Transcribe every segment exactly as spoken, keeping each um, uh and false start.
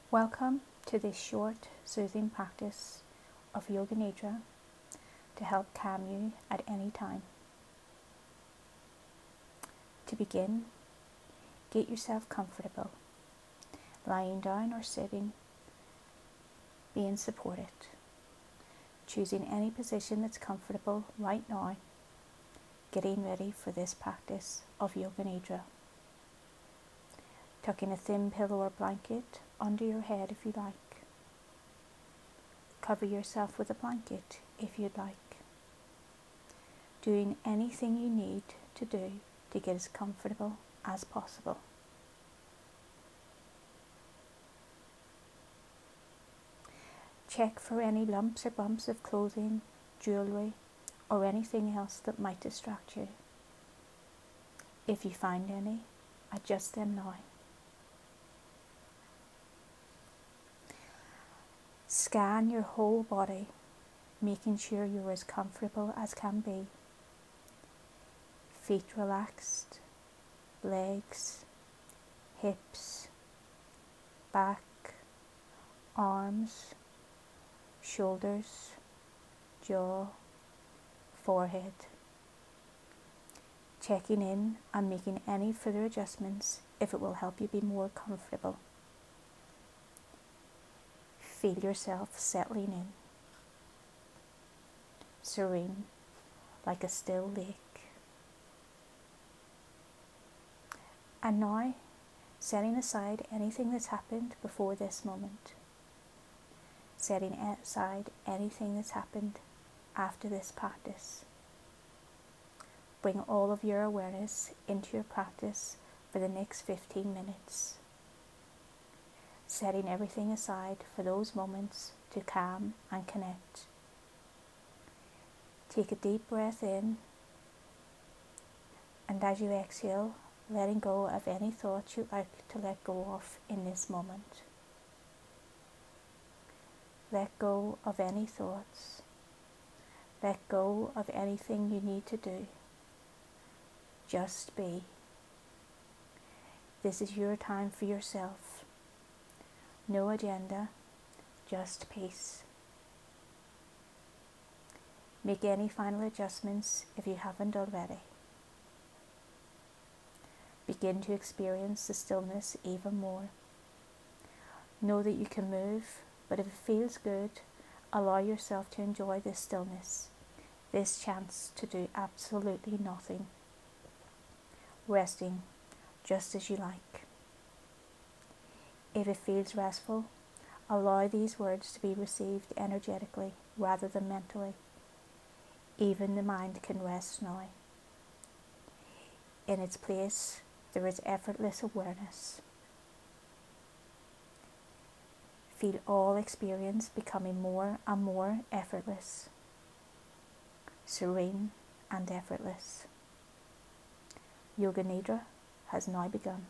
Welcome to this short, soothing practice of Yoga Nidra to help calm you at any time. To begin, get yourself comfortable, lying down or sitting, being supported, choosing any position that's comfortable right now, getting ready for this practice of Yoga Nidra. Tucking a thin pillow or blanket under your head if you like. Cover yourself with a blanket if you'd like. Doing anything you need to do to get as comfortable as possible. Check for any lumps or bumps of clothing, jewellery, or anything else that might distract you. If you find any, adjust them now. Scan your whole body, making sure you're as comfortable as can be. Feet relaxed, legs, hips, back, arms, shoulders, jaw, forehead. Checking in and making any further adjustments if it will help you be more comfortable. Feel yourself settling in, serene, like a still lake. And now, setting aside anything that's happened before this moment. Setting aside anything that's happened after this practice. Bring all of your awareness into your practice for the next fifteen minutes. Setting everything aside for those moments to calm and connect. Take a deep breath in, and as you exhale, letting go of any thoughts you'd like to let go of in this moment. Let go of any thoughts. Let go of anything you need to do. Just be. This is your time for yourself. No agenda, just peace. Make any final adjustments if you haven't already. Begin to experience the stillness even more. Know that you can move, but if it feels good, allow yourself to enjoy this stillness, this chance to do absolutely nothing. Resting just as you like. If it feels restful, allow these words to be received energetically rather than mentally. Even the mind can rest now. In its place, there is effortless awareness. Feel all experience becoming more and more effortless, serene and effortless. Yoga Nidra has now begun.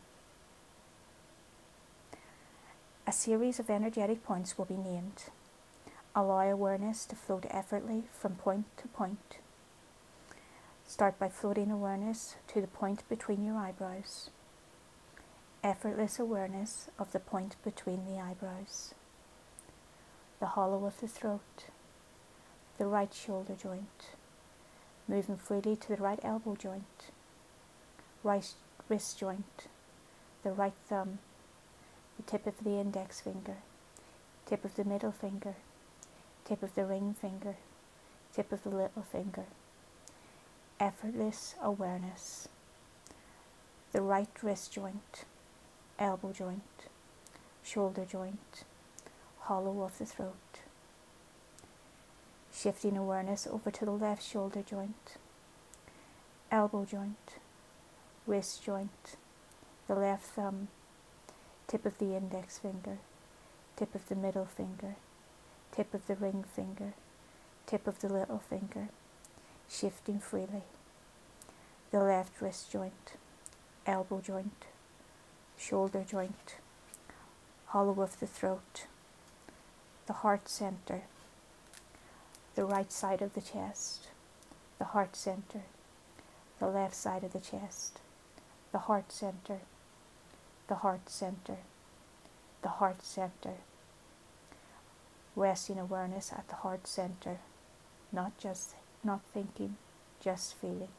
A series of energetic points will be named. Allow awareness to float effortlessly from point to point. Start by floating awareness to the point between your eyebrows. Effortless awareness of the point between the eyebrows. The hollow of the throat. The right shoulder joint. Moving freely to the right elbow joint. Right wrist joint. The right thumb. The tip of the index finger, tip of the middle finger, tip of the ring finger, tip of the little finger. Effortless awareness. The right wrist joint, elbow joint, shoulder joint, hollow of the throat. Shifting awareness over to the left shoulder joint, elbow joint, wrist joint, the left thumb, tip of the index finger, tip of the middle finger, tip of the ring finger, tip of the little finger, shifting freely. The left wrist joint, elbow joint, shoulder joint, hollow of the throat, the heart center, the right side of the chest, the heart center, the left side of the chest, the heart center, the heart center, the heart center. Resting awareness at the heart center, not just not thinking, just feeling.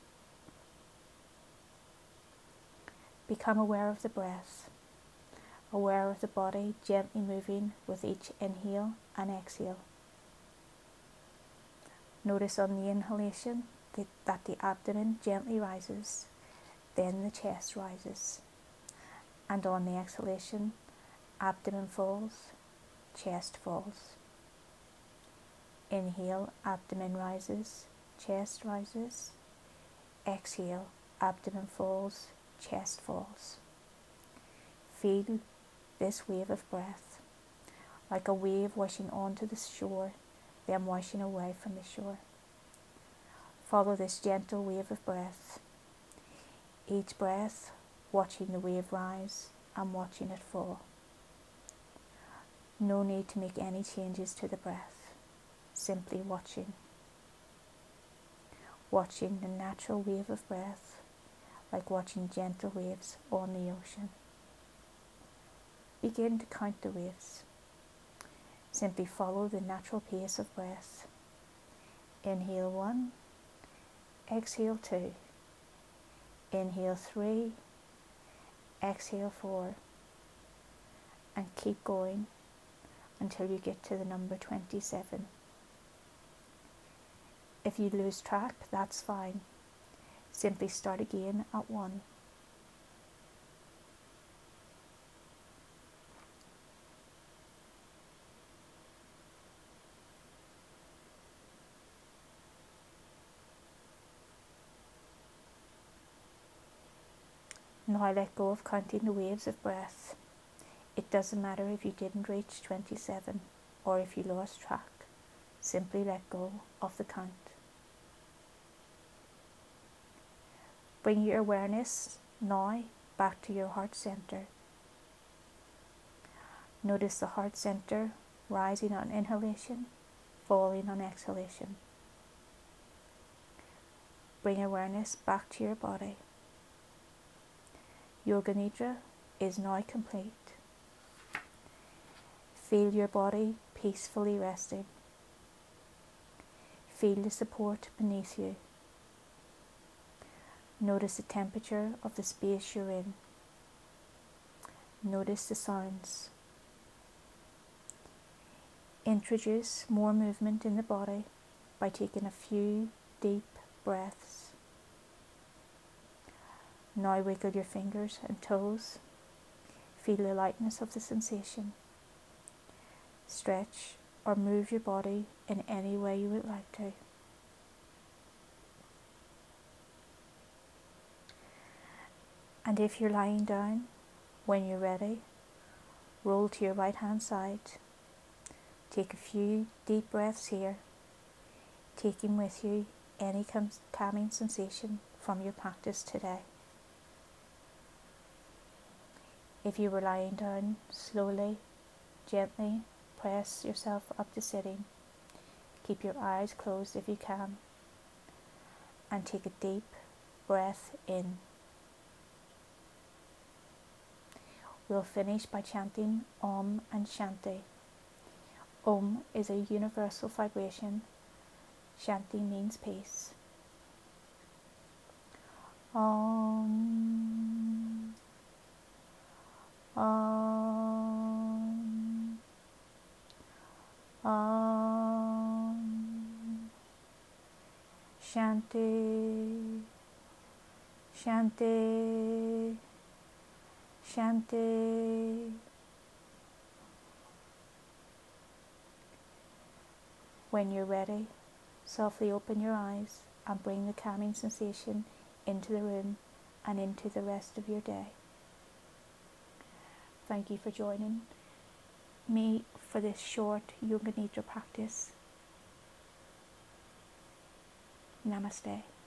Become aware of the breath, aware of the body gently moving with each inhale and exhale. Notice on the inhalation that, that the abdomen gently rises, then the chest rises, and on the exhalation, abdomen falls, chest falls. Inhale, abdomen rises, chest rises. Exhale, abdomen falls, chest falls. Feel this wave of breath, like a wave washing onto the shore, then washing away from the shore. Follow this gentle wave of breath. Each breath, watching the wave rise and watching it fall. No need to make any changes to the breath, simply watching. Watching the natural wave of breath, like watching gentle waves on the ocean. Begin to count the waves. Simply follow the natural pace of breath. Inhale one, exhale two, inhale three, exhale four, and keep going until you get to the number twenty-seven. If you lose track, that's fine. Simply start again at one. Now let go of counting the waves of breath. It doesn't matter if you didn't reach twenty-seven or if you lost track. Simply let go of the count. Bring your awareness now back to your heart center. Notice the heart center rising on inhalation, falling on exhalation. Bring awareness back to your body. Yoga Nidra is now complete. Feel your body peacefully resting. Feel the support beneath you. Notice the temperature of the space you're in. Notice the sounds. Introduce more movement in the body by taking a few deep breaths. Now wiggle your fingers and toes. Feel the lightness of the sensation. Stretch or move your body in any way you would like to. And if you're lying down, when you're ready, roll to your right hand side. Take a few deep breaths here, taking with you any calming sensation from your practice today. If you were lying down, slowly, gently press yourself up to sitting. Keep your eyes closed if you can, and take a deep breath in. We'll finish by chanting Om and Shanti. Om is a universal vibration. Shanti means peace. Om. Om. Om. Shanti. Shanti. Shanti. When you're ready, softly open your eyes and bring the calming sensation into the room and into the rest of your day. Thank you for joining me for this short Yoga Nidra practice. Namaste.